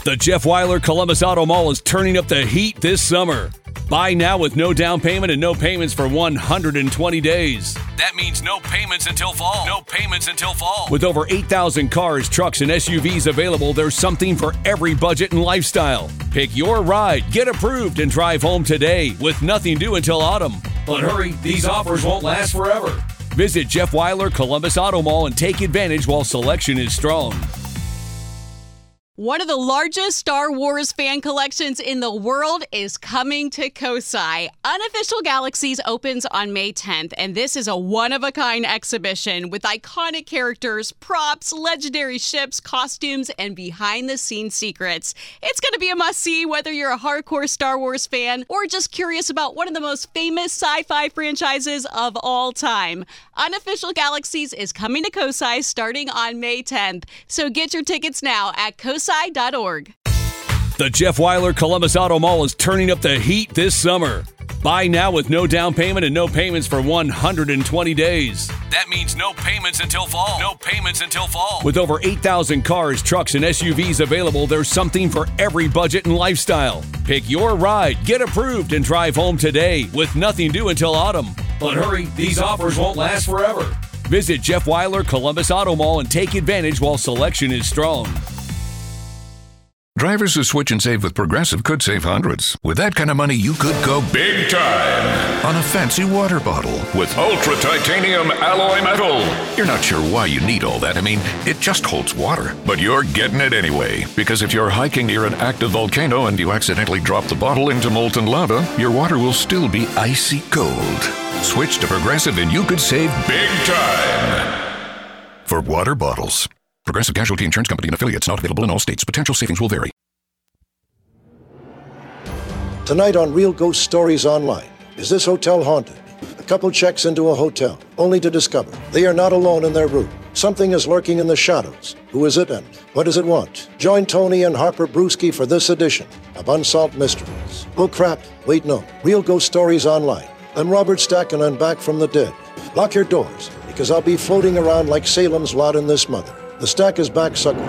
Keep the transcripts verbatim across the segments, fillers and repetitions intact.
The Jeff Weiler Columbus Auto Mall is turning up the heat this summer. Buy now with no down payment and no payments for one hundred twenty days. That means no payments until fall. No payments until fall. With over eight thousand cars, trucks, and S U Vs available, there's something for every budget and lifestyle. Pick your ride, get approved, and drive home today with nothing due until autumn. But hurry, these offers won't last forever. Visit Jeff Weiler Columbus Auto Mall and take advantage while selection is strong. One of the largest Star Wars fan collections in the world is coming to Kosai. Unofficial Galaxies opens on May tenth, and this is a one-of-a-kind exhibition with iconic characters, props, legendary ships, costumes, and behind-the-scenes secrets. It's going to be a must-see whether you're a hardcore Star Wars fan or just curious about one of the most famous sci-fi franchises of all time. Unofficial Galaxies is coming to Kosai starting on May tenth, so get your tickets now at kosai dot org. The Jeff Weiler Columbus Auto Mall is turning up the heat this summer. Buy now with no down payment and no payments for one hundred twenty days. That means no payments until fall. No payments until fall. With over eight thousand cars, trucks, and S U Vs available, there's something for every budget and lifestyle. Pick your ride, get approved, and drive home today with nothing due until autumn. But hurry, these offers won't last forever. Visit Jeff Weiler Columbus Auto Mall and take advantage while selection is strong. Drivers who switch and save with Progressive could save hundreds. With that kind of money, you could go big time on a fancy water bottle with ultra titanium alloy metal. You're not sure why you need all that. I mean, it just holds water. But you're getting it anyway. Because if you're hiking near an active volcano and you accidentally drop the bottle into molten lava, your water will still be icy cold. Switch to Progressive and you could save big time for water bottles. Progressive Casualty Insurance Company and affiliates, not available in all states. Potential savings will vary. Tonight on Real Ghost Stories Online, is this hotel haunted? A couple checks into a hotel, only to discover they are not alone in their room. Something is lurking in the shadows. Who is it and what does it want? Join Tony and Harper Brewski for this edition of Unsolved Mysteries. Oh crap, wait no. Real Ghost Stories Online. I'm Robert Stack and I'm back from the dead. Lock your doors, because I'll be floating around like Salem's Lot in this mother. The Stack is back, suckers.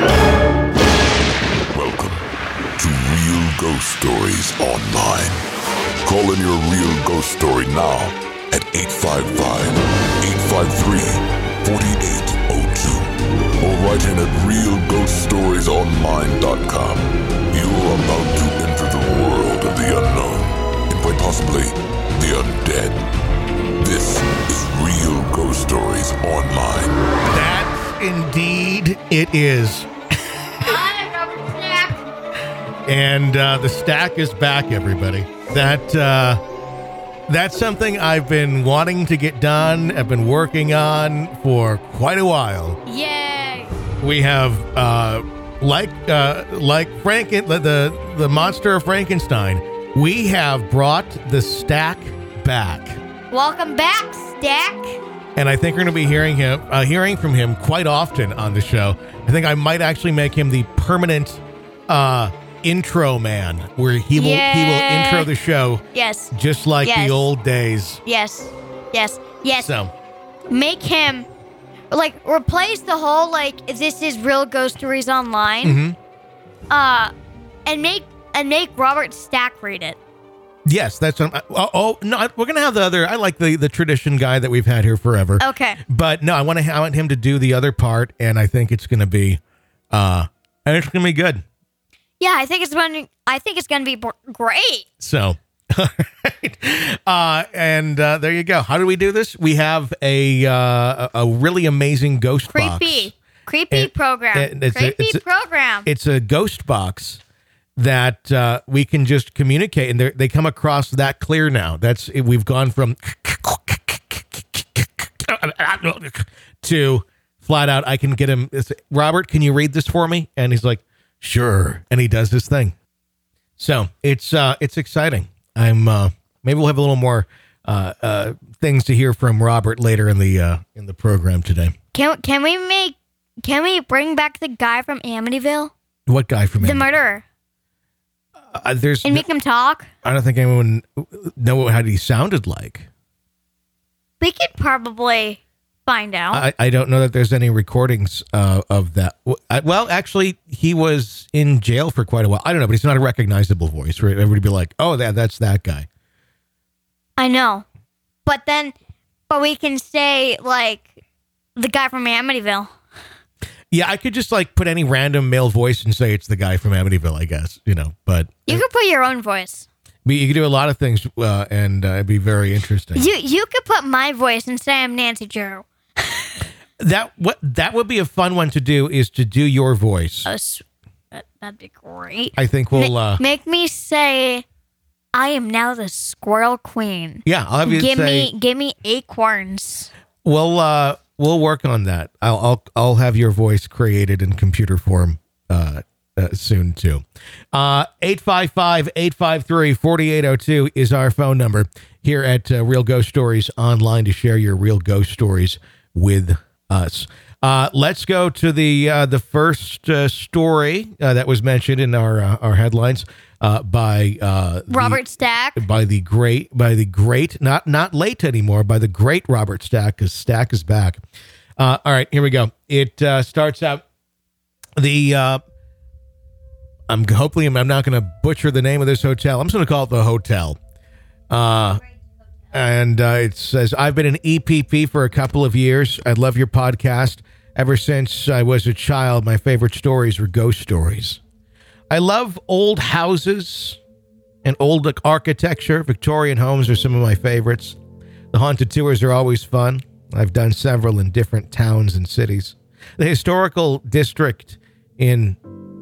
Welcome to Real Ghost Stories Online. Call in your real ghost story now at eight five five, eight five three, four eight zero two or write in at real ghost stories online dot com. You are about to enter the world of the unknown and quite possibly the undead. This is Real Ghost Stories Online. That Indeed, it is. Hi, Robert Stack. And uh, the Stack is back, everybody. That uh, that's something I've been wanting to get done. I've been working on for quite a while. Yay! We have uh, like uh, like Franken the the monster of Frankenstein. We have brought the Stack back. Welcome back, Stack. And I think we're going to be hearing him, uh, hearing from him quite often on the show. I think I might actually make him the permanent uh, intro man, where he will yeah. he will intro the show. Yes. Just like yes. the old days. Yes. Yes. Yes. So, make him like replace the whole like this is Real Ghost Stories Online. Mm-hmm. Uh, and make and make Robert Stack read it. Yes, that's what I'm, oh, oh no, we're gonna have the other. I like the the tradition guy that we've had here forever. Okay, but no, I want to I want him to do the other part, and I think it's gonna be, uh, and it's gonna be good. Yeah, I think it's going. to I think it's gonna be b- great. So, all right, uh, and uh, there you go. How do we do this? We have a uh, a really amazing ghost creepy, box. creepy and, program. And it's creepy a, it's program. A, it's a ghost box that uh, we can just communicate, and they come across that clear now. That's we've gone from to flat out. I can get him. Robert, can you read this for me? And he's like, sure. And he does this thing. So it's uh, it's exciting. I'm uh, maybe we'll have a little more uh, uh, things to hear from Robert later in the uh, in the program today. Can can we make? Can we bring back the guy from Amityville? What guy from the Amityville? murderer? Uh, there's and make no, him talk. I don't think anyone know how he sounded like. We could probably find out. I, I don't know that there's any recordings uh, of that. Well, actually, he was in jail for quite a while. I don't know, but he's not a recognizable voice. Right? Everybody be like, oh, that that's that guy. I know. But then, but we can say, like, the guy from Amityville. Yeah, I could just, like, put any random male voice and say it's the guy from Amityville, I guess, you know, but... You could put your own voice. But you could do a lot of things, uh, and uh, it'd be very interesting. You you could put my voice and say I'm Nancy Drew. That what that would be a fun one to do, is to do your voice. Oh, that, that'd be great. I think we'll... Ma- uh, make me say... I am now the Squirrel Queen. Yeah, I'll have you give say, me, give me acorns. We'll uh, we'll work on that. I'll I'll I'll have your voice created in computer form uh, uh, soon too. Uh, eight five five, eight five three, four eight zero two is our phone number here at uh, Real Ghost Stories Online to share your real ghost stories with us. Uh, let's go to the uh, the first uh, story uh, that was mentioned in our uh, our headlines. Uh, by uh, Robert the, Stack, by the great, by the great, not not late anymore, by the great Robert Stack, because Stack is back. Uh, all right, here we go. It uh, starts out the. Uh, I'm hopefully I'm not going to butcher the name of this hotel. I'm just going to call it the hotel. Uh, and uh, it says, I've been an E P P for a couple of years. I love your podcast. Ever since I was a child, my favorite stories were ghost stories. I love old houses and old architecture. Victorian homes are some of my favorites. The haunted tours are always fun. I've done several in different towns and cities. The historical district in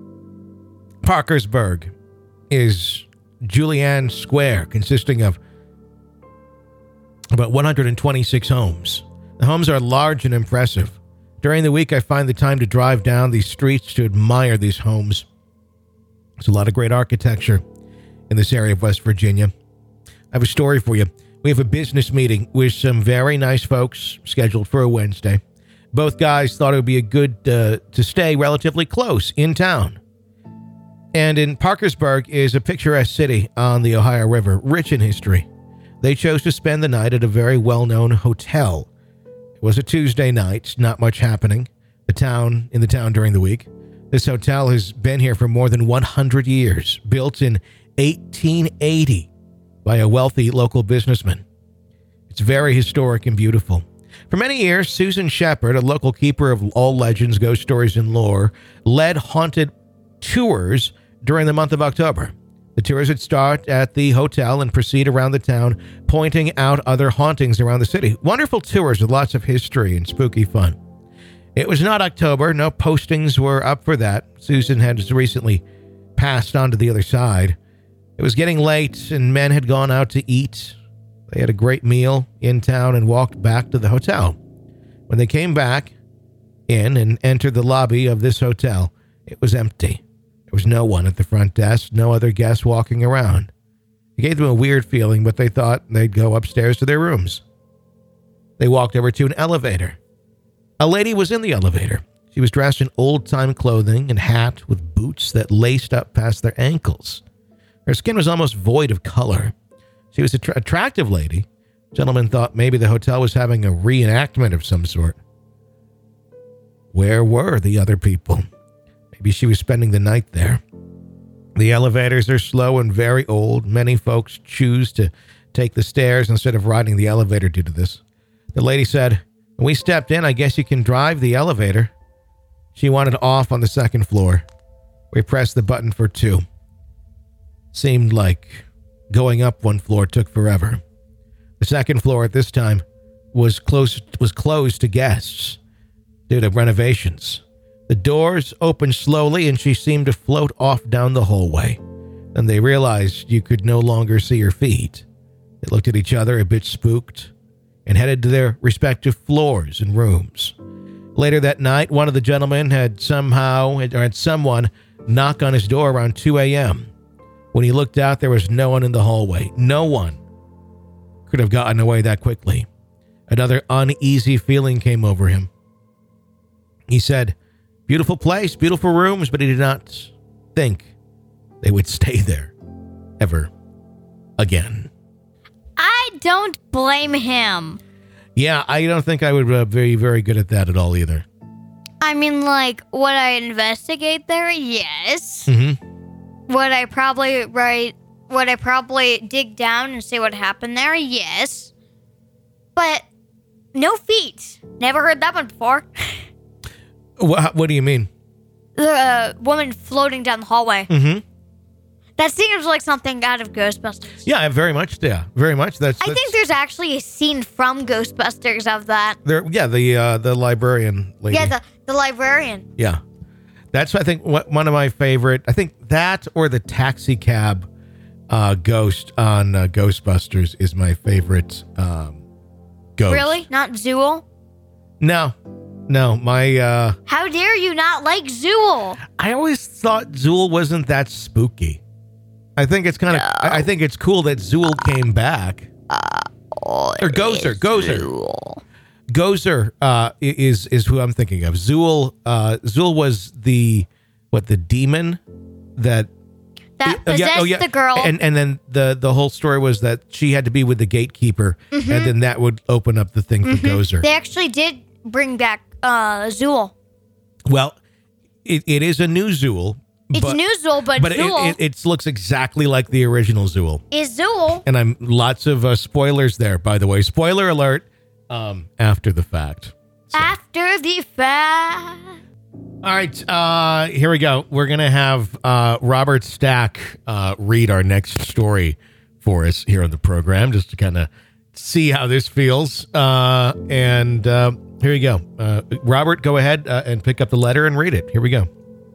Parkersburg is Julian Square, consisting of about one hundred twenty-six homes. The homes are large and impressive. During the week, I find the time to drive down these streets to admire these homes. There's a lot of great architecture in this area of West Virginia. I have a story for you. We have a business meeting with some very nice folks scheduled for a Wednesday. Both guys thought it would be a good uh, to stay relatively close in town. And in Parkersburg is a picturesque city on the Ohio River, rich in history. They chose to spend the night at a very well-known hotel. It was a Tuesday night, not much happening. The town in the town during the week. This hotel has been here for more than one hundred years, built in eighteen eighty by a wealthy local businessman. It's very historic and beautiful. For many years, Susan Shepard, a local keeper of all legends, ghost stories, and lore, led haunted tours during the month of October. The tours would start at the hotel and proceed around the town, pointing out other hauntings around the city. Wonderful tours with lots of history and spooky fun. It was not October. No postings were up for that. Susan had just recently passed on to the other side. It was getting late, and men had gone out to eat. They had a great meal in town and walked back to the hotel. When they came back in and entered the lobby of this hotel, it was empty. There was no one at the front desk, no other guests walking around. It gave them a weird feeling, but they thought they'd go upstairs to their rooms. They walked over to an elevator. A lady was in the elevator. She was dressed in old-time clothing and hat with boots that laced up past their ankles. Her skin was almost void of color. She was an tra- attractive lady. Gentlemen thought maybe the hotel was having a reenactment of some sort. Where were the other people? Maybe she was spending the night there. The elevators are slow and very old. Many folks choose to take the stairs instead of riding the elevator due to this. The lady said, when we stepped in, I guess you can drive the elevator. She wanted off on the second floor. We pressed the button for two. Seemed like going up one floor took forever. The second floor at this time was close was closed to guests due to renovations. The doors opened slowly and she seemed to float off down the hallway. Then they realized you could no longer see her feet. They looked at each other a bit spooked and headed to their respective floors and rooms. Later that night, one of the gentlemen had somehow, or had someone knock on his door around two a.m. When he looked out, there was no one in the hallway. No one could have gotten away that quickly. Another uneasy feeling came over him. He said, beautiful place, beautiful rooms, but he did not think they would stay there ever again. I don't blame him. Yeah, I don't think I would uh, be very good at that at all either. I mean, like, would I investigate there? Yes. Mm-hmm. Would I probably write? Would I probably dig down and see what happened there? Yes. But no feet. Never heard that one before. What, what do you mean? The uh, woman floating down the hallway. Mm-hmm. That seems like something out of Ghostbusters. Yeah, very much. Yeah, very much. That's. I that's, think there's actually a scene from Ghostbusters of that. There, yeah, the uh, the librarian lady. Yeah, the, the librarian. Yeah, that's I think what, one of my favorite. I think that or the taxi cab uh, ghost on uh, Ghostbusters is my favorite um, ghost. Really? Not Zool? No, no. My uh, How dare you not like Zool? I always thought Zool wasn't that spooky. I think it's kind of. No. I think it's cool that Zool came back. Oh, Or Gozer, Gozer. Zool. Gozer uh, is is who I'm thinking of. Zool, uh, Zool was the what the demon that That oh, possessed yeah, oh, yeah. the girl. and and then the the whole story was that she had to be with the gatekeeper, Mm-hmm. and then that would open up the thing for Gozer. They actually did bring back uh, Zool. Well, it, it is a new Zool. It's but, new Zool, but, but it, Zool it, it looks exactly like the original Zool. is Zool. And I'm lots of uh, spoilers there, by the way. Spoiler alert. Um, after the fact. So. After the fact. All right, uh, here we go. We're going to have uh, Robert Stack uh, read our next story for us here on the program, just to kind of see how this feels. Uh, and uh, here you go. Uh, Robert, go ahead uh, and pick up the letter and read it. Here we go.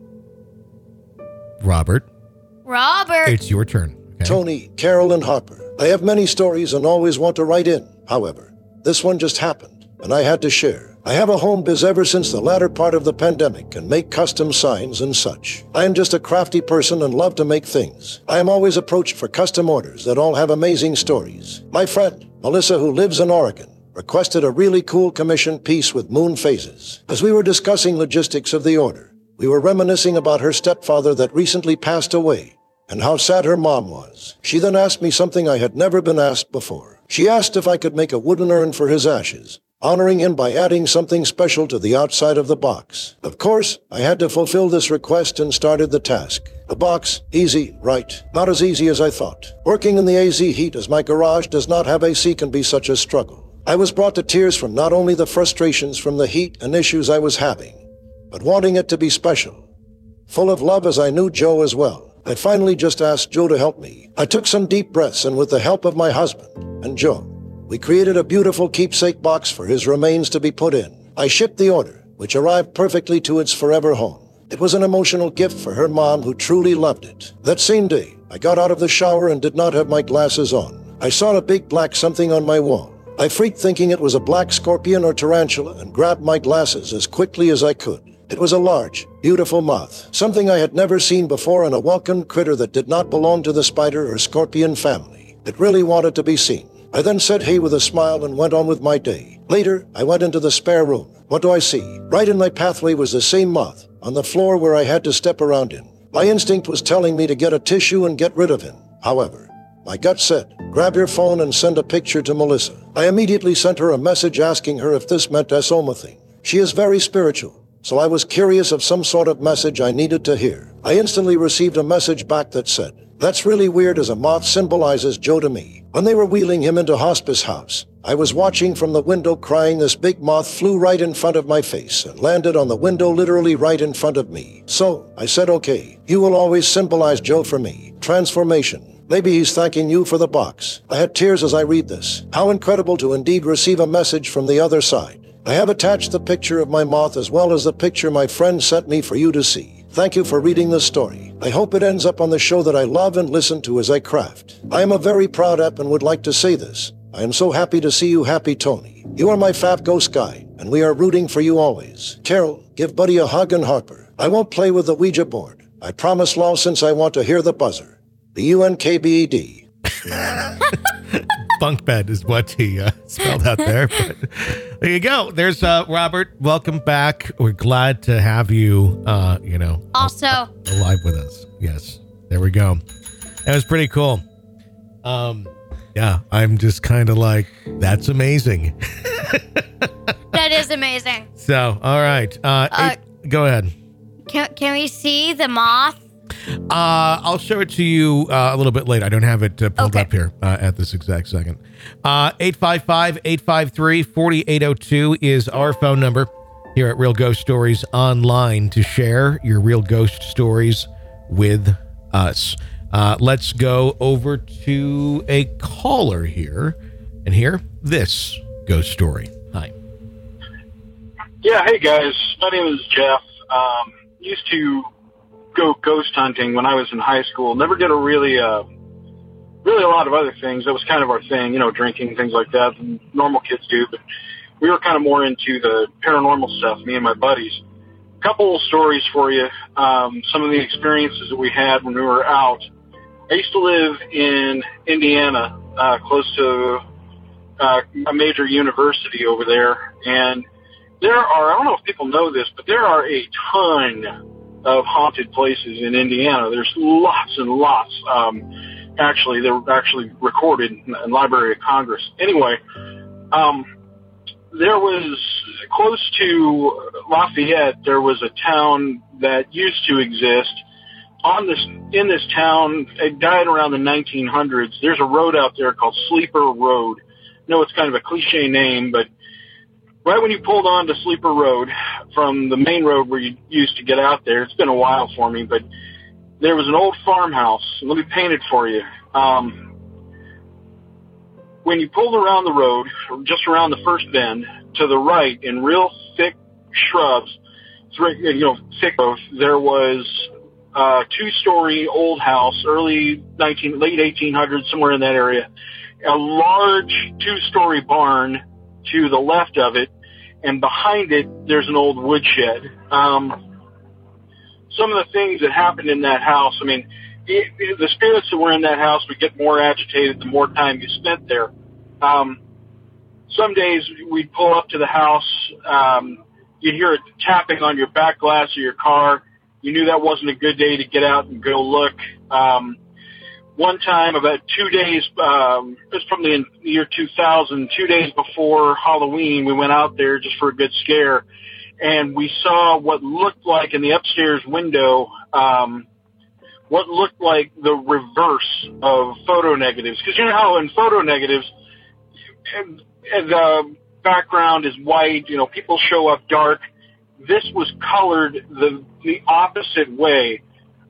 Robert, Robert. it's your turn. Okay? Tony, Carol, and Harper. I have many stories and always want to write in. However, this one just happened, and I had to share. I have a home biz ever since the latter part of the pandemic and make custom signs and such. I am just a crafty person and love to make things. I am always approached for custom orders that all have amazing stories. My friend, Melissa, who lives in Oregon, requested a really cool commission piece with moon phases. As we were discussing logistics of the order, we were reminiscing about her stepfather that recently passed away and how sad her mom was. She then asked me something I had never been asked before. She asked if I could make a wooden urn for his ashes, honoring him by adding something special to the outside of the box. Of course, I had to fulfill this request and started the task. The box, easy, right. Not as easy as I thought. Working in the A Z heat as my garage does not have A C can be such a struggle. I was brought to tears from not only the frustrations from the heat and issues I was having, but wanting it to be special. Full of love as I knew Joe as well, I finally just asked Joe to help me. I took some deep breaths and with the help of my husband and Joe, we created a beautiful keepsake box for his remains to be put in. I shipped the order, which arrived perfectly to its forever home. It was an emotional gift for her mom who truly loved it. That same day, I got out of the shower and did not have my glasses on. I saw a big black something on my wall. I freaked thinking it was a black scorpion or tarantula and grabbed my glasses as quickly as I could. It was a large, beautiful moth, something I had never seen before and a welcome critter that did not belong to the spider or scorpion family. It really wanted to be seen. I then said hey with a smile and went on with my day. Later, I went into the spare room. What do I see? Right in my pathway was the same moth, on the floor where I had to step around him. My instinct was telling me to get a tissue and get rid of him. However, my gut said, grab your phone and send a picture to Melissa. I immediately sent her a message asking her if this meant something. She is very spiritual, so I was curious of some sort of message I needed to hear. I instantly received a message back that said, that's really weird as a moth symbolizes Joe to me. When they were wheeling him into hospice house, I was watching from the window crying. This big moth flew right in front of my face and landed on the window literally right in front of me. So I said, okay, you will always symbolize Joe for me. Transformation. Maybe he's thanking you for the box. I had tears as I read this. How incredible to indeed receive a message from the other side. I have attached the picture of my moth as well as the picture my friend sent me for you to see. Thank you for reading this story. I hope it ends up on the show that I love and listen to as I craft. I am a very proud app and would like to say this. I am so happy to see you happy, Tony. You are my fab ghost guy, and we are rooting for you always. Carol, give Buddy a hug and Harper. I won't play with the Ouija board. I promise Law since I want to hear the buzzer. The U N K B E D. Bunk bed is what he uh, spelled out there. But there you go. There's uh, Robert. Welcome back. We're glad to have you, uh, you know, Also, alive with us. Yes. There we go. That was pretty cool. Um, Yeah, I'm just kind of like, that's amazing. That is amazing. So, all right. Uh, Uh, eight, go ahead. Can, can we see the moth? Uh, I'll show it to you uh, a little bit later. I don't have it uh, pulled Okay. up here uh, at this exact second. Uh, eight five five, eight five three, four eight zero two is our phone number here at Real Ghost Stories Online to share your real ghost stories with us. Uh, let's go over to a caller here and hear this ghost story. Hi. Yeah, hey guys. My name is Jeff. Um, used to go ghost hunting when I was in high school. Never did a really, uh, really a lot of other things. That was kind of our thing, you know, drinking, things like that, and normal kids do. But we were kind of more into the paranormal stuff, me and my buddies. A couple of stories for you. Um, some of the experiences that we had when we were out. I used to live in Indiana, uh, close to uh, a major university over there, and there are, I don't know if people know this, but there are a ton of haunted places in Indiana. There's lots and lots. Um, actually, they're actually recorded in the Library of Congress. Anyway, um, there was, close to Lafayette, there was a town that used to exist. On this, in this town, it died around the nineteen hundreds. There's a road out there called Sleeper Road. I know it's kind of a cliche name, but right when you pulled onto Sleeper Road from the main road where you used to get out there, it's been a while for me, but there was an old farmhouse. Let me paint it for you. Um, when you pulled around the road, just around the first bend, to the right, in real thick shrubs, you know, thick growth, there was a two-story old house, early nineteen, late eighteen hundreds, somewhere in that area. A large two-story barn to the left of it, and behind it, there's an old woodshed. Um, some of the things that happened in that house, I mean, it, it, the spirits that were in that house would get more agitated the more time you spent there. Um, some days we'd pull up to the house, um, you'd hear it tapping on your back glass of your car. You knew that wasn't a good day to get out and go look. Um, one time, about two days, um, it was from the year two thousand, two days before Halloween, we went out there just for a good scare, and we saw what looked like in the upstairs window, um, what looked like the reverse of photo negatives. Because you know how in photo negatives, the background is white, you know, people show up dark. This was colored the the opposite way.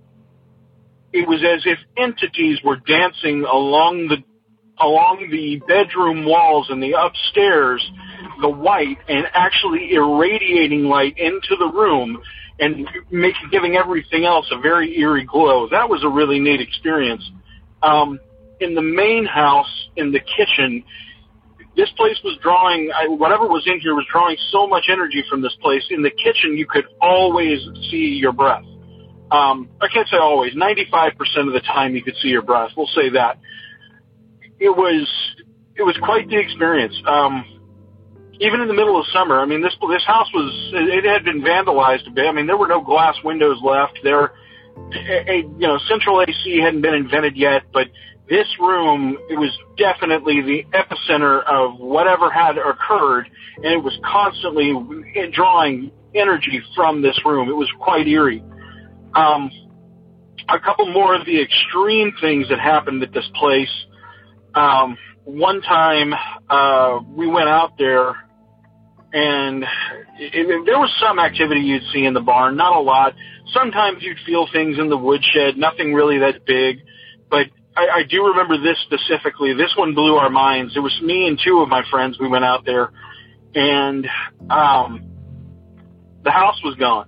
It was as if entities were dancing along the along the bedroom walls and the upstairs, the white, and actually irradiating light into the room and making giving everything else a very eerie glow. That was a really neat experience. Um, in the main house, in the kitchen, this place was drawing, I, whatever was in here was drawing so much energy from this place. In the kitchen, you could always see your breath. Um, I can't say always. ninety-five percent of the time you could see your breath. We'll say that. It was, it was quite the experience. Um, even in the middle of summer, I mean, this, this house was, it had been vandalized a bit. I mean, there were no glass windows left. There, a, a, you know, central A C hadn't been invented yet, but this room, it was definitely the epicenter of whatever had occurred, and it was constantly drawing energy from this room. It was quite eerie. Um, a couple more of the extreme things that happened at this place. Um, one time, uh, we went out there, and it, it, there was some activity you'd see in the barn, not a lot. Sometimes you'd feel things in the woodshed, nothing really that big, but I, I do remember this specifically. This one blew our minds. It was me and two of my friends. We went out there, and um, the house was gone.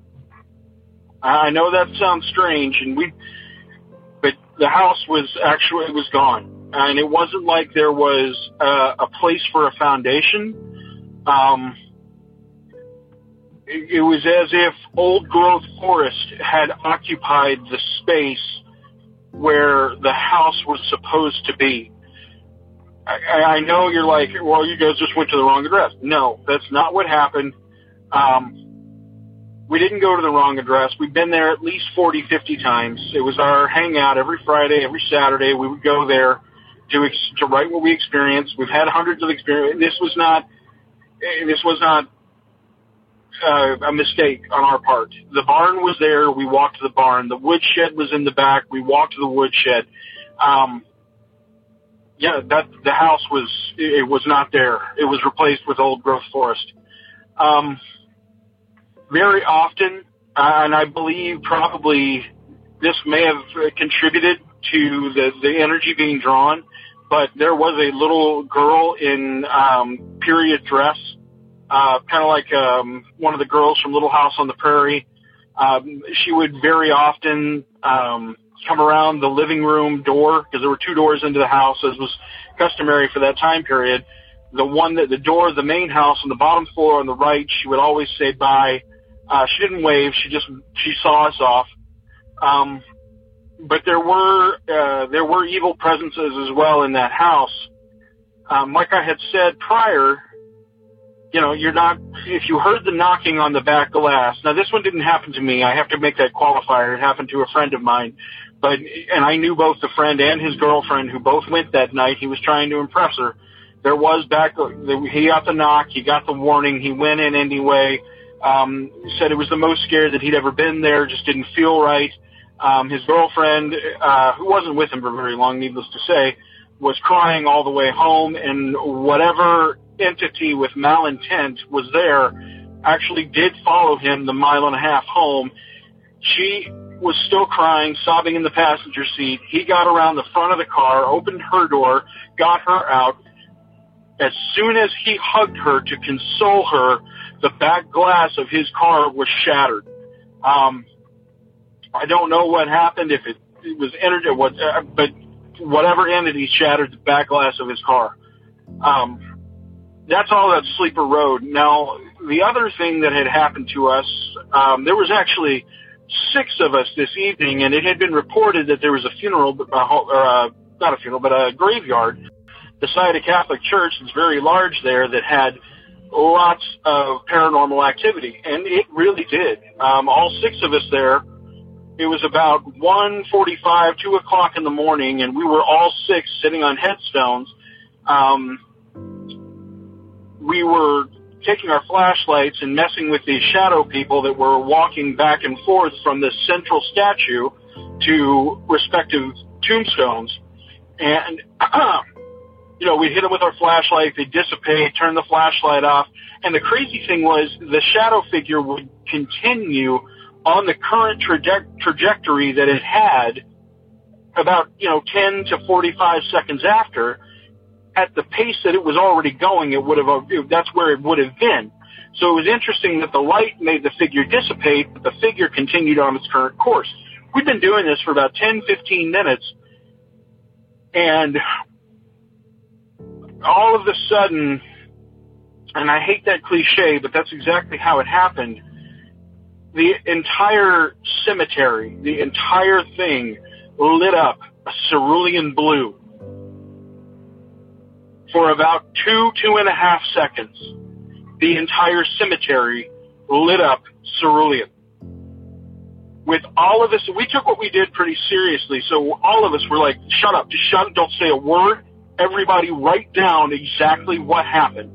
I know that sounds strange, and we, but the house was actually it was gone, and it wasn't like there was a, a place for a foundation. Um, it, it was as if old growth forest had occupied the space where the house was supposed to be. I, I know you're like, well, you guys just went to the wrong address. No, that's not what happened. Um, we didn't go to the wrong address. We've been there at least forty, fifty times. It was our hangout every Friday, every Saturday. We would go there to ex- to write what we experienced. We've had hundreds of experience. This was not this was not uh, a mistake on our part. The barn was there. We walked to the barn. The woodshed was in the back. We walked to the woodshed. Um, yeah, that the house was it was not there. It was replaced with old growth forest. Um, very often, uh, and I believe probably this may have contributed to the, the energy being drawn, but there was a little girl in um, period dress, uh, kind of like um, one of the girls from Little House on the Prairie. Um, she would very often um, come around the living room door, because there were two doors into the house, as was customary for that time period. The one that the door of the main house on the bottom floor on the right, she would always say bye. Uh, she didn't wave. She just she saw us off. Um, But there were uh, there were evil presences as well in that house. Um, like I had said prior, you know, you're not. If you heard the knocking on the back glass, now this one didn't happen to me. I have to make that qualifier. It happened to a friend of mine, but and I knew both the friend and his girlfriend who both went that night. He was trying to impress her. There was back. He got the knock. He got the warning. He went in anyway. Um, said it was the most scared that he'd ever been there. Just didn't feel right. Um, his girlfriend, uh, who wasn't with him for very long, needless to say, was crying all the way home, and whatever entity with malintent was there actually did follow him the mile and a half home. She was still crying, sobbing in the passenger seat. He got around the front of the car, opened her door, got her out. As soon as he hugged her to console her, the back glass of his car was shattered. Um, I don't know what happened, if it, it was energy, what, uh, but whatever entity shattered the back glass of his car. Um, that's all that Sleeper Road. Now, the other thing that had happened to us, um, there was actually six of us this evening, and it had been reported that there was a funeral, uh, or uh, not a funeral, but a graveyard beside a Catholic church that's very large there that had lots of paranormal activity, and it really did. Um, all six of us there. It was about one forty-five, two o'clock in the morning, and we were all six sitting on headstones. Um, we were taking our flashlights and messing with these shadow people that were walking back and forth from the central statue to respective tombstones. And, you know, we'd hit them with our flashlight, they'd dissipate, turn the flashlight off. And the crazy thing was the shadow figure would continue on the current traje- trajectory that it had about, you know, ten to forty-five seconds after. At the pace that it was already going, it would have, that's where it would have been. So it was interesting that the light made the figure dissipate, but the figure continued on its current course. We've been doing this for about ten, fifteen minutes, and all of a sudden, and I hate that cliche, but that's exactly how it happened, the entire cemetery, the entire thing lit up a cerulean blue for about two, two and a half seconds. The entire cemetery lit up cerulean. With all of us, we took what we did pretty seriously, so all of us were like, shut up, just shut up, don't say a word. Everybody write down exactly what happened.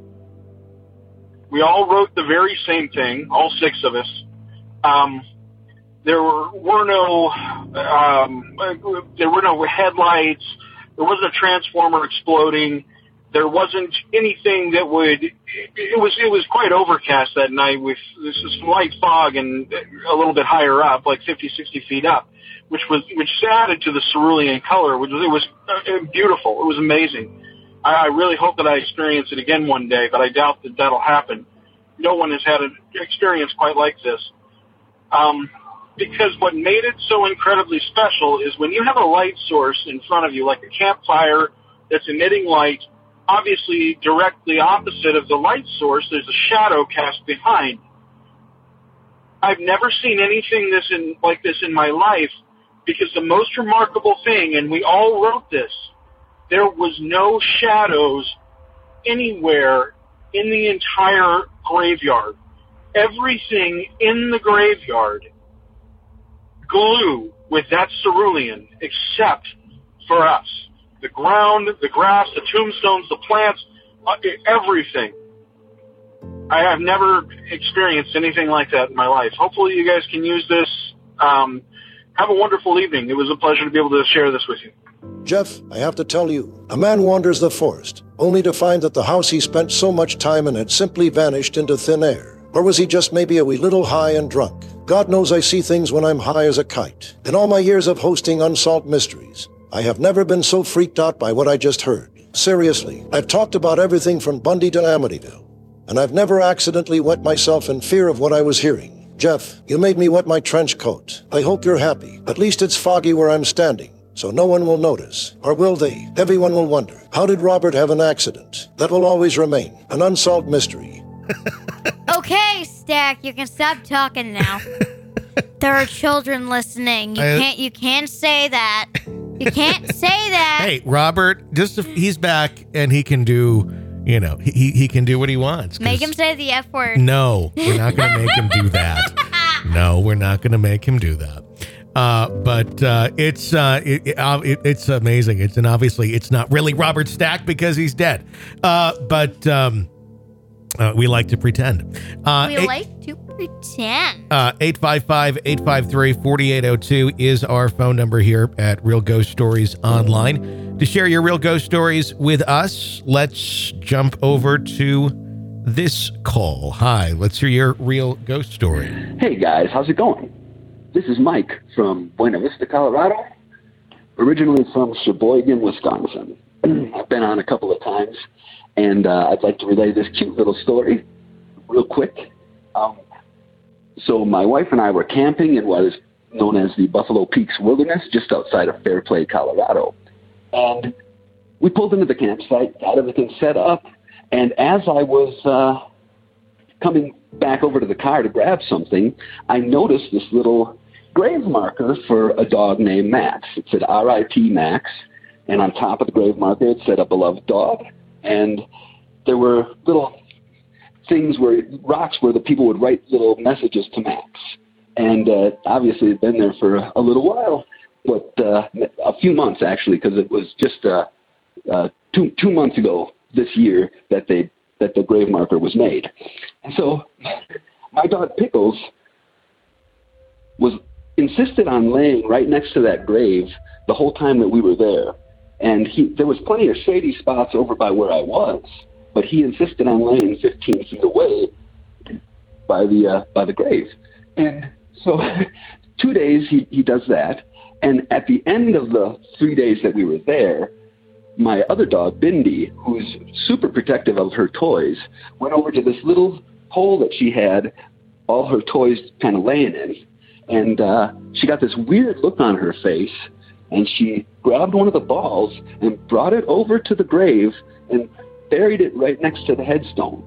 We all wrote the very same thing, all six of us. Um, there were, were no, um, there were no headlights. There wasn't a transformer exploding. There wasn't anything that would, it was, it was quite overcast that night with this some light fog and a little bit higher up, like fifty, sixty feet up, which was, which added to the cerulean color, which was, it was beautiful. It was amazing. I, I really hope that I experience it again one day, but I doubt that that'll happen. No one has had an experience quite like this. Um, because what made it so incredibly special is when you have a light source in front of you, like a campfire that's emitting light, obviously directly opposite of the light source, there's a shadow cast behind. I've never seen anything this in, like this in my life, because the most remarkable thing, and we all wrote this, there was no shadows anywhere in the entire graveyard. Everything in the graveyard glue with that cerulean except for us. the ground, the grass, the tombstones, the plants, uh, everything. I have never experienced anything like that in my life. Hopefully you guys can use this. Um, have a wonderful evening. It was a pleasure to be able to share this with you. Jeff, I have to tell you, a man wanders the forest, only to find that the house he spent so much time in had simply vanished into thin air. Or was he just maybe a wee little high and drunk? God knows I see things when I'm high as a kite. In all my years of hosting Unsolved Mysteries, I have never been so freaked out by what I just heard. Seriously, I've talked about everything from Bundy to Amityville, and I've never accidentally wet myself in fear of what I was hearing. Jeff, you made me wet my trench coat. I hope you're happy. At least it's foggy where I'm standing, so no one will notice. Or will they? Everyone will wonder, how did Robert have an accident? That will always remain an unsolved mystery. Okay, Stack, you can stop talking now. There are children listening. You I, can't. You can't say that. You can't say that. Hey, Robert, just if he's back and he can do, you know, he he can do what he wants. Make him say the F word. No, we're not going to make him do that. No, we're not going to make him do that. Uh, but uh, it's uh, it, it, uh, it, it's amazing. It's and obviously it's not really Robert Stack because he's dead. Uh, but um, uh, we like to pretend. Uh, we eight, like to pretend. Uh, eight five five, eight five three, four eight zero two is our phone number here at Real Ghost Stories Online. To share your real ghost stories with us, let's jump over to this call. Hi, let's hear your real ghost story. Hey guys, how's it going? This is Mike from Buena Vista, Colorado, originally from Sheboygan, Wisconsin. I've been on a couple of times, and uh, I'd like to relay this cute little story real quick. Um, so my wife and I were camping in what is known as the Buffalo Peaks Wilderness, just outside of Fairplay, Colorado. And we pulled into the campsite, got everything set up, and as I was uh, coming back over to the car to grab something, I noticed this little grave marker for a dog named Max. It said R I P Max, and on top of the grave marker it said a beloved dog, and there were little things where rocks where the people would write little messages to Max. And uh, obviously it'd been there for a, a little while, but uh, a few months actually, because it was just uh, uh, two two months ago this year that they that the grave marker was made. And so my dog Pickles was insisted on laying right next to that grave the whole time that we were there. And he there was plenty of shady spots over by where I was, but he insisted on laying fifteen feet away by the uh, by the grave. And so two days he, he does that. And at the end of the three days that we were there, my other dog, Bindi, who's super protective of her toys, went over to this little hole that she had all her toys kind of laying in. And uh, she got this weird look on her face, and she grabbed one of the balls and brought it over to the grave and buried it right next to the headstone.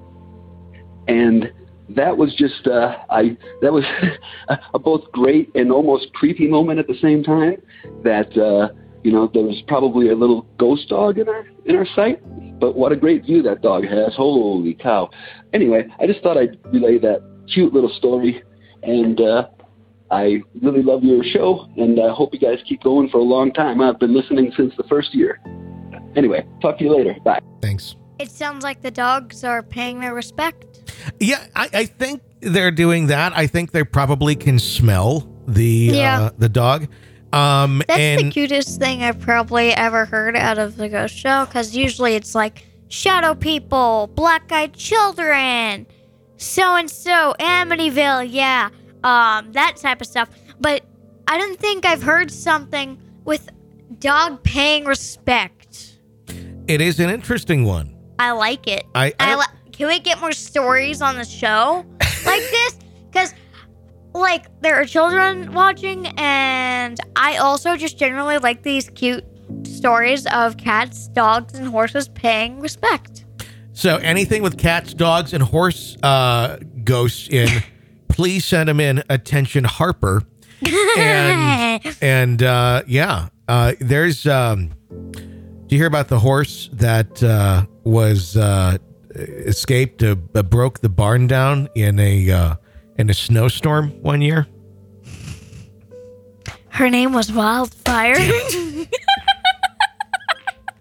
And that was just, uh, I, that was a both great and almost creepy moment at the same time that, uh, you know, there was probably a little ghost dog in our, in our sight, but what a great view that dog has. Holy cow. Anyway, I just thought I'd relay that cute little story, and, uh, I really love your show, and I hope you guys keep going for a long time. I've been listening since the first year. Anyway, talk to you later. Bye. Thanks. It sounds like the dogs are paying their respect. Yeah, I, I think they're doing that. I think they probably can smell the Yeah. uh, the dog. Um, That's and the cutest thing I've probably ever heard out of the ghost show, because usually it's like shadow people, black-eyed children, so-and-so, Amityville, yeah, um, that type of stuff. But I don't think I've heard something with dog paying respect. it is an interesting one. I like it. I, I I li- Can we get more stories on the show like this? Because, like, there are children watching, and I also just generally like these cute stories of cats, dogs, and horses paying respect. So anything with cats, dogs, and horse uh, ghosts in, please send them in. Attention, Harper. And, and uh, yeah, uh, there's... Um, do you hear about the horse that uh, was uh, escaped, uh, broke the barn down in a uh, in a snowstorm one year? Her name was Wildfire.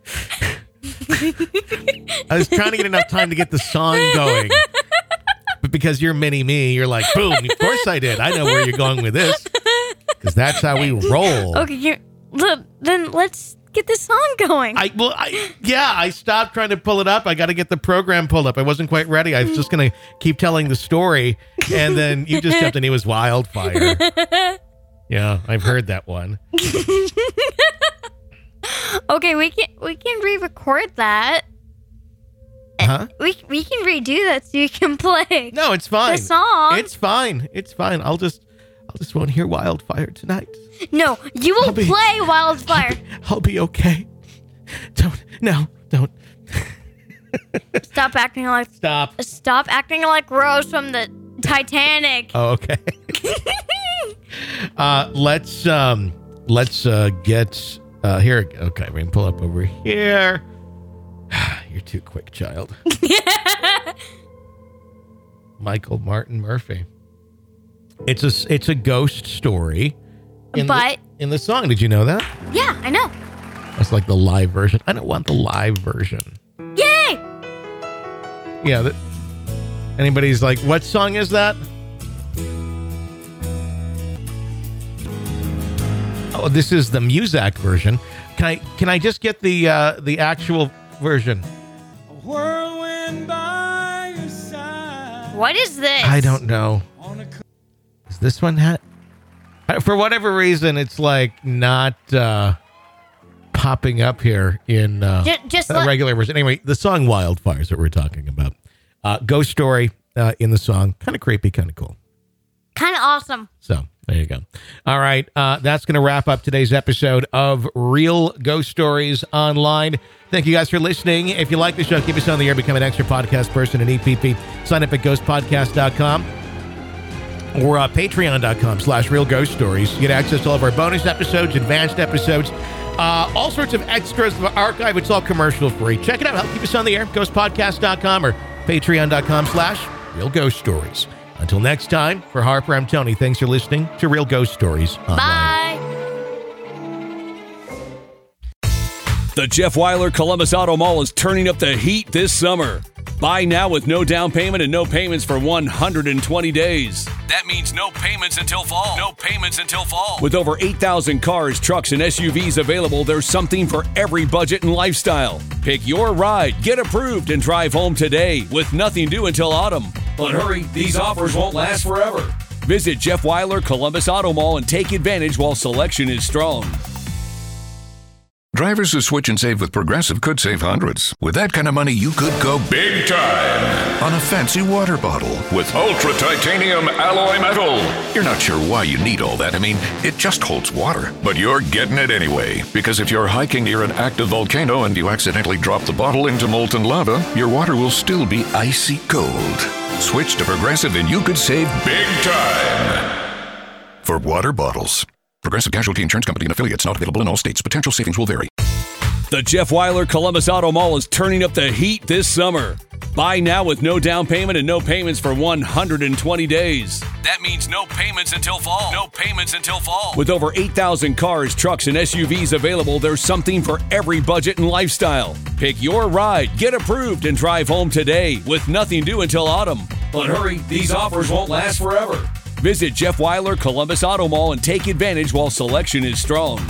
I was trying to get enough time to get the song going. But because you're mini me, you're like, boom, of course I did. I know where you're going with this. Because that's how we roll. Okay, you're, look, then let's get this song going. I well, I, yeah, I stopped trying to pull it up. I got to get the program pulled up. I wasn't quite ready. I was just going to keep telling the story. And then you just jumped in. It was Wildfire. Yeah, I've heard that one. Okay, we can we can re-record that. Huh? We we can redo that so you can play. No, it's fine. The song. It's fine. It's fine. I'll just I'll just won't hear Wildfire tonight. No, you will be, play Wildfire. I'll be, I'll be okay. Don't no, don't. Stop acting like Stop. Stop acting like Rose from the Titanic. Oh, okay. uh, let's um, let's uh, get uh, here. Okay, we can pull up over here. You're too quick, child. Michael Martin Murphey. It's a it's a ghost story. In but the, in the song, did you know that? Yeah, I know. That's like the live version. I don't want the live version. Yay! Yeah. That, anybody's like, what song is that? Oh, this is the Muzak version. Can I can I just get the uh, the actual version? Whirlwind by your side. What is this? I don't know. Is this one ha- for whatever reason it's like not uh, popping up here in uh, just, just a let- regular version. Anyway, the song Wildfire is what we're talking about. Uh, ghost story uh, in the song. Kind of creepy, kind of cool. Kind of awesome. So there you go. All right. Uh, that's going to wrap up today's episode of Real Ghost Stories Online. Thank you guys for listening. If you like the show, keep us on the air, become an extra podcast person at E P P. Sign up at ghost podcast dot com or uh, patreon dot com slash real ghost stories. You get access to all of our bonus episodes, advanced episodes, uh, all sorts of extras of archive. It's all commercial free. Check it out. Help keep us on the air. ghost podcast dot com or patreon dot com slash real ghost stories. Until next time, for Harper, I'm Tony. Thanks for listening to Real Ghost Stories Online. Bye. The Jeff Weiler Columbus Auto Mall is turning up the heat this summer. Buy now with no down payment and no payments for one hundred twenty days. That means no payments until fall. No payments until fall. With over eight thousand cars, trucks, and S U Vs available, there's something for every budget and lifestyle. Pick your ride, get approved, and drive home today with nothing due until autumn. But hurry, these offers won't last forever. Visit Jeff Weiler Columbus Auto Mall and take advantage while selection is strong. Drivers who switch and save with Progressive could save hundreds. With that kind of money, you could go big time on a fancy water bottle with ultra titanium alloy metal. You're not sure why you need all that. I mean, it just holds water. But you're getting it anyway. Because if you're hiking near an active volcano and you accidentally drop the bottle into molten lava, your water will still be icy cold. Switch to Progressive and you could save big time. For water bottles. Progressive Casualty Insurance Company and affiliates, not available in all states. Potential savings will vary. The Jeff Weiler Columbus Auto Mall is turning up the heat this summer. Buy now with no down payment and no payments for one hundred twenty days. That means no payments until fall. No payments until fall. With over eight thousand cars, trucks, and S U Vs available, there's something for every budget and lifestyle. Pick your ride, get approved, and drive home today with nothing due until autumn. But hurry, these offers won't last forever. Visit Jeff Weiler Columbus Auto Mall and take advantage while selection is strong.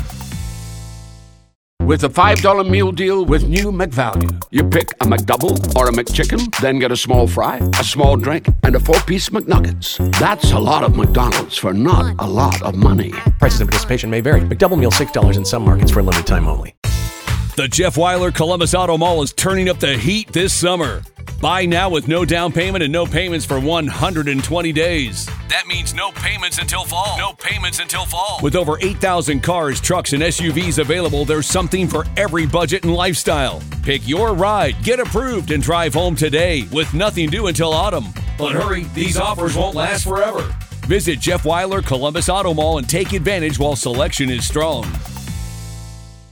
With a five dollar meal deal with new McValue. You pick a McDouble or a McChicken, then get a small fry, a small drink, and a four-piece McNuggets. That's a lot of McDonald's for not a lot of money. Prices of participation may vary. McDouble meal six dollars in some markets for a limited time only. The Jeff Weiler Columbus Auto Mall is turning up the heat this summer. Buy now with no down payment and no payments for one hundred twenty days. That means no payments until fall. No payments until fall. With over eight thousand cars, trucks, and S U Vs available, there's something for every budget and lifestyle. Pick your ride, get approved, and drive home today with nothing due until autumn. But hurry, these offers won't last forever. Visit Jeff Weiler Columbus Auto Mall and take advantage while selection is strong.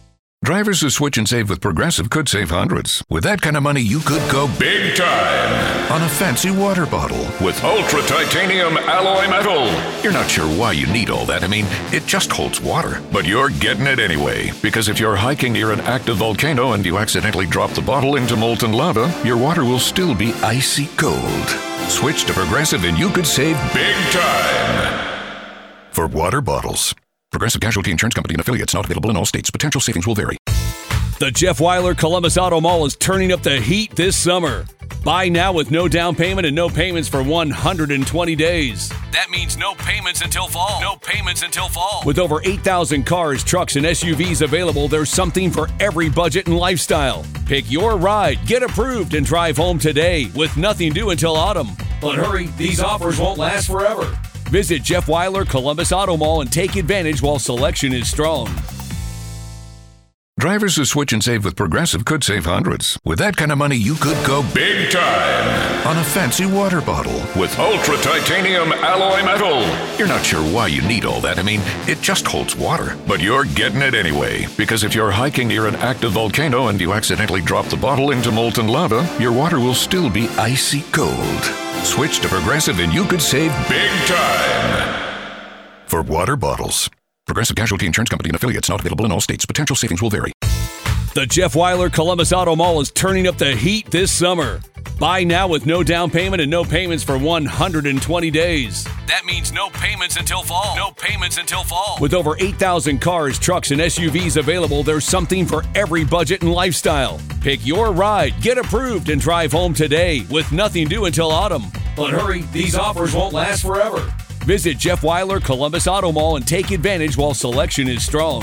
Drivers who switch and save with Progressive could save hundreds. With that kind of money, you could go big time on a fancy water bottle with ultra titanium alloy metal. You're not sure why you need all that. I mean, it just holds water. But you're getting it anyway, because if you're hiking near an active volcano and you accidentally drop the bottle into molten lava, your water will still be icy cold. Switch to Progressive and you could save big time for water bottles. Progressive Casualty Insurance Company and affiliates, not available in all states. Potential savings will vary. The Jeff Weiler Columbus Auto Mall is turning up the heat this summer. Buy now with no down payment and no payments for one hundred twenty days. That means no payments until fall. No payments until fall. With over eight thousand cars, trucks, and S U Vs available, there's something for every budget and lifestyle. Pick your ride, get approved, and drive home today with nothing due until autumn. But hurry, these offers won't last forever. Visit Jeff Weiler Columbus Auto Mall and take advantage while selection is strong. Drivers who switch and save with Progressive could save hundreds. With that kind of money, you could go big time on a fancy water bottle with ultra titanium alloy metal. You're not sure why you need all that. I mean, it just holds water. But you're getting it anyway, because if you're hiking near an active volcano and you accidentally drop the bottle into molten lava, your water will still be icy cold. Switch to Progressive and you could save big time for water bottles. Progressive Casualty Insurance Company and affiliates, not available in all states. Potential savings will vary. The Jeff Weiler Columbus Auto Mall is turning up the heat this summer. Buy now with no down payment and no payments for one hundred twenty days. That means no payments until fall. No payments until fall. With over eight thousand cars, trucks, and S U Vs available, there's something for every budget and lifestyle. Pick your ride, get approved, and drive home today with nothing due until autumn. But hurry, these offers won't last forever. Visit Jeff Weiler Columbus Auto Mall and take advantage while selection is strong.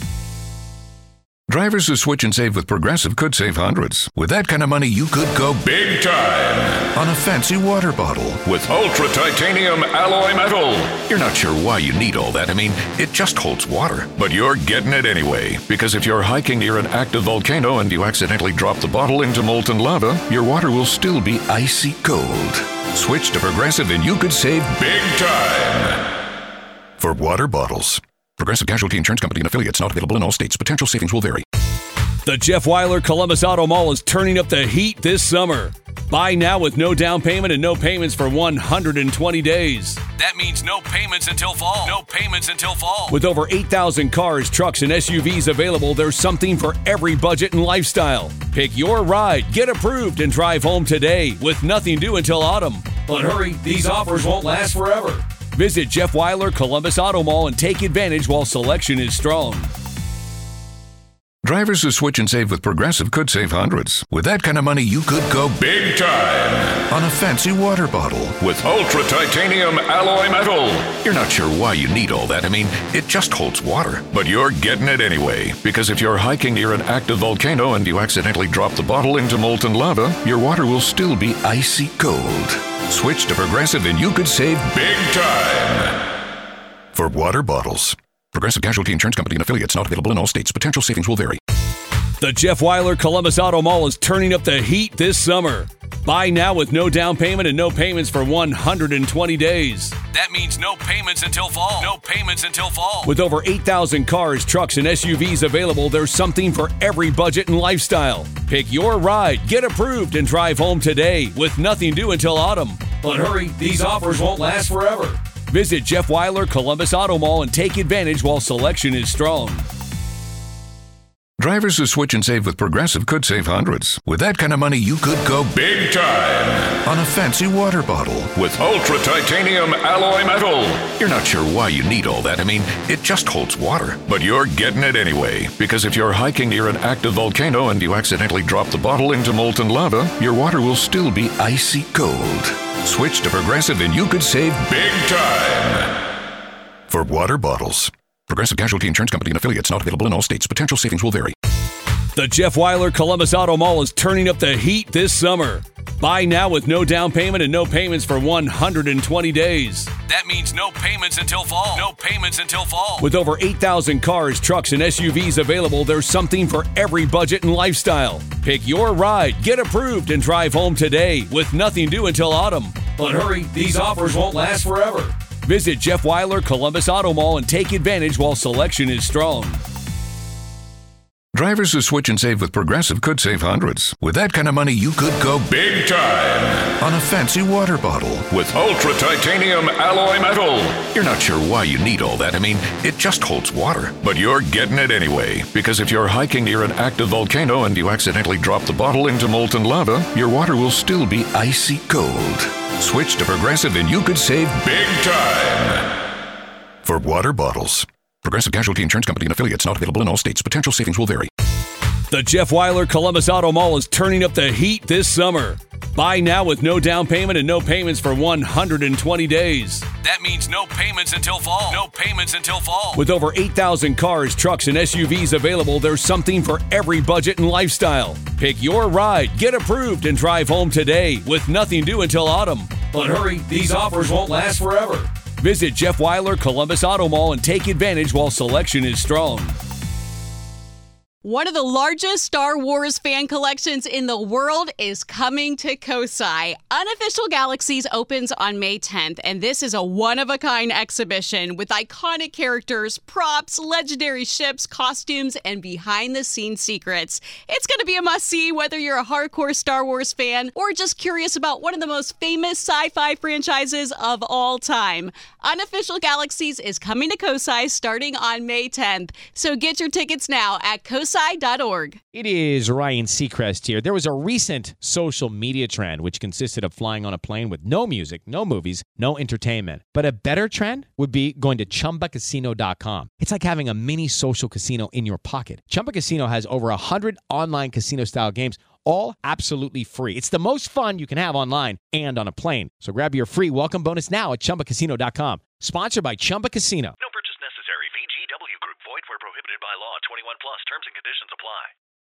Drivers who switch and save with Progressive could save hundreds. With that kind of money, you could go big time on a fancy water bottle with ultra titanium alloy metal. You're not sure why you need all that. I mean, it just holds water. But you're getting it anyway, because if you're hiking near an active volcano and you accidentally drop the bottle into molten lava, your water will still be icy cold. Switch to Progressive and you could save big time for water bottles. Progressive Casualty Insurance Company and affiliates, not available in all states. Potential savings will vary. The Jeff Weiler Columbus Auto Mall is turning up the heat this summer. Buy now with no down payment and no payments for one hundred twenty days. That means no payments until fall. No payments until fall. With over eight thousand cars, trucks, and S U Vs available, there's something for every budget and lifestyle. Pick your ride, get approved, and drive home today with nothing due until autumn. But hurry, these offers won't last forever. Visit Jeff Weiler Columbus Auto Mall and take advantage while selection is strong. Drivers who switch and save with Progressive could save hundreds. With that kind of money, you could go big time on a fancy water bottle with ultra titanium alloy metal. You're not sure why you need all that. I mean, it just holds water. But you're getting it anyway, because if you're hiking near an active volcano and you accidentally drop the bottle into molten lava, your water will still be icy cold. Switch to Progressive and you could save big time for water bottles. Progressive Casualty Insurance Company and affiliates, not available in all states. Potential savings will vary. The Jeff Weiler Columbus Auto Mall is turning up the heat this summer. Buy now with no down payment and no payments for one hundred twenty days. That means no payments until fall. No payments until fall. With over eight thousand cars, trucks, and S U Vs available, there's something for every budget and lifestyle. Pick your ride, get approved, and drive home today with nothing due until autumn. But hurry, these offers won't last forever. Visit Jeff Weiler Columbus Auto Mall and take advantage while selection is strong. Drivers who switch and save with Progressive could save hundreds. With that kind of money, you could go big time on a fancy water bottle with ultra titanium alloy metal. You're not sure why you need all that. I mean, it just holds water. But you're getting it anyway, because if you're hiking near an active volcano and you accidentally drop the bottle into molten lava, your water will still be icy cold. Switch to Progressive and you could save big time for water bottles. Progressive Casualty Insurance Company and affiliates, not available in all states. Potential savings will vary. The Jeff Weiler Columbus Auto Mall is turning up the heat this summer. Buy now with no down payment and no payments for one hundred twenty days. That means no payments until fall. No payments until fall. With over eight thousand cars, trucks, and S U Vs available, there's something for every budget and lifestyle. Pick your ride, get approved, and drive home today with nothing due until autumn. But hurry, these offers won't last forever. Visit Jeff Weiler Columbus Auto Mall and take advantage while selection is strong. Drivers who switch and save with Progressive could save hundreds. With that kind of money, you could go big time on a fancy water bottle with ultra titanium alloy metal. You're not sure why you need all that. I mean, it just holds water, but you're getting it anyway. Because if you're hiking near an active volcano and you accidentally drop the bottle into molten lava, your water will still be icy cold. Switch to Progressive and you could save big time for water bottles. Progressive Casualty Insurance Company and affiliates, not available in all states. Potential savings will vary. The Jeff Weiler Columbus Auto Mall is turning up the heat this summer. Buy now with no down payment and no payments for one hundred twenty days. That means no payments until fall. No payments until fall. With over eight thousand cars, trucks, and S U Vs available, there's something for every budget and lifestyle. Pick your ride, get approved, and drive home today with nothing due until autumn. But hurry, these offers won't last forever. Visit Jeff Weiler Columbus Auto Mall and take advantage while selection is strong. One of the largest Star Wars fan collections in the world is coming to Kosai. Unofficial Galaxies opens on May tenth, and this is a one-of-a-kind exhibition with iconic characters, props, legendary ships, costumes, and behind-the-scenes secrets. It's going to be a must-see whether you're a hardcore Star Wars fan or just curious about one of the most famous sci-fi franchises of all time. Unofficial Galaxies is coming to Kosai starting on May tenth, so get your tickets now at kosai dot org. It is Ryan Seacrest here. There was a recent social media trend which consisted of flying on a plane with no music, no movies, no entertainment. But a better trend would be going to chumba casino dot com. It's like having a mini social casino in your pocket. Chumba Casino has over one hundred online casino-style games, all absolutely free. It's the most fun you can have online and on a plane. So grab your free welcome bonus now at chumba casino dot com. Sponsored by Chumba Casino. No